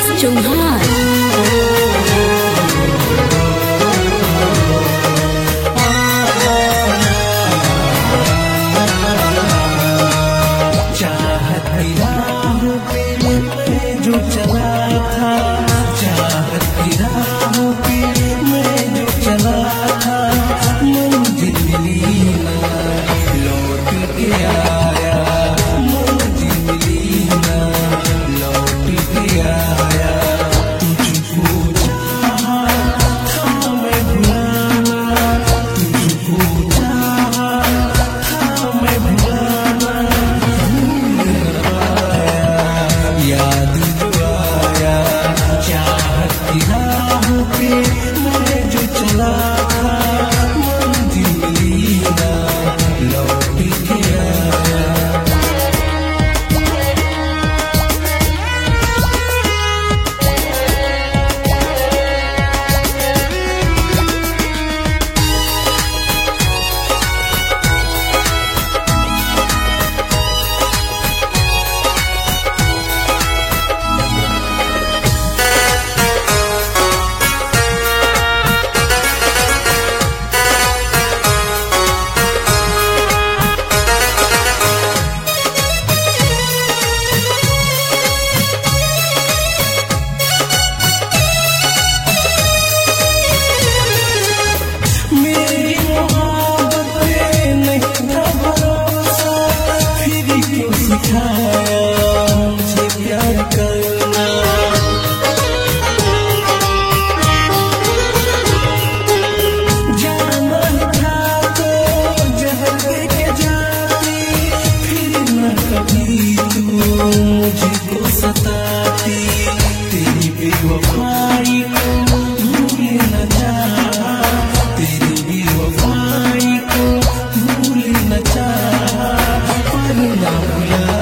चौहान। जो चला था चाहत की राहों पे मैं जो चला था मंजिल मिली ना लौट के आया मंजिल मिली ना लौट के आया तुझको चाहा था मैं भुलाना तुझको चाहा था मैं भुलाना याद चाहत की राहों पे मैं जो चला था मंजिल मिली ना लौट के आया। मुझे प्यार करना जाना था तो जहर देके जाती फिर न कभी तू मुझको सताती तेरी बेवफाई को भूल न चाहा तेरी बेवफाई को भूल न चाहा पर ना भुला